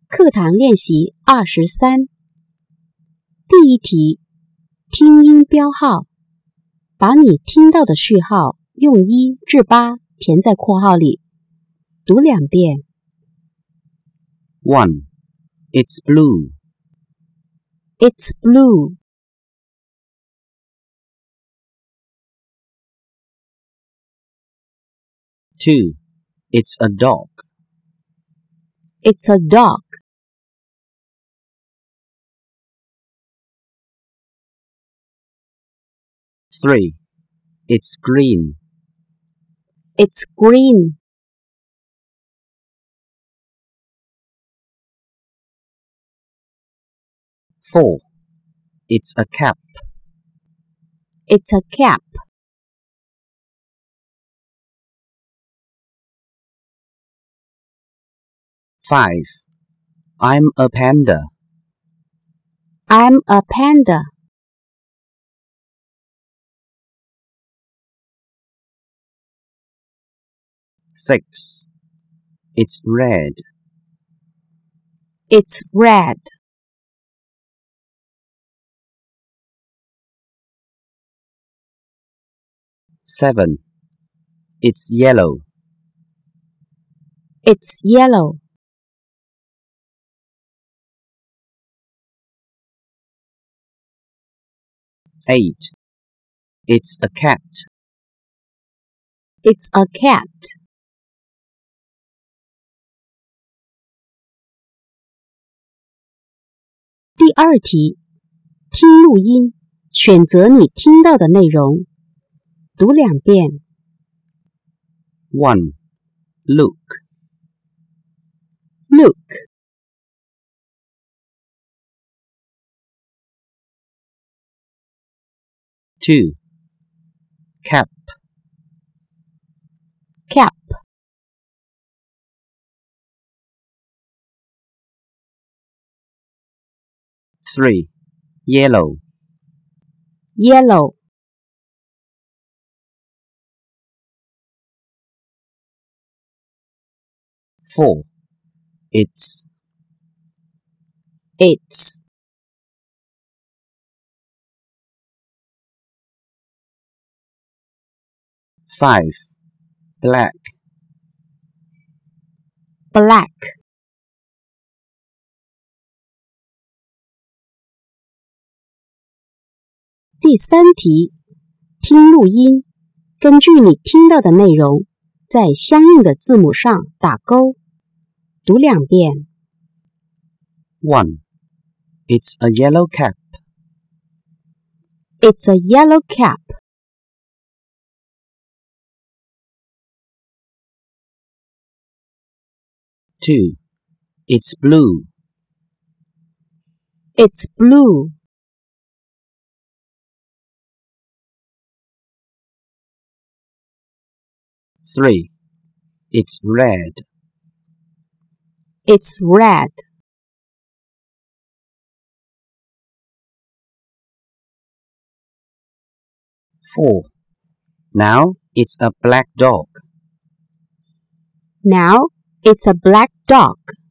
课堂练习23。第一题，听音标号，把你听到的序号用1至8填在括号里，读2遍。 1. It's blue. It's blue. 2. It's a dog. It's a dog. 3. It's green. It's green. 4. It's a cap. It's a cap. 5. I'm a panda. I'm a panda. 6. It's red. It's red. 7. It's yellow. It's yellow. 8. It's a cat. It's a cat. 第二题，听录音，选择你听到的内容，读2遍。 1. Look. Look. 2. Cap. Cap. 3. Yellow. Yellow. 4. It's. 5. Black. Black. 第三题，听录音，根据你听到的内容，在相应的字母上打勾，读2遍。 1. It's a yellow cap. It's a yellow cap. 2. It's blue. It's blue. 3. It's red. It's red. 4. Now it's a black dog. Now it's a black dog.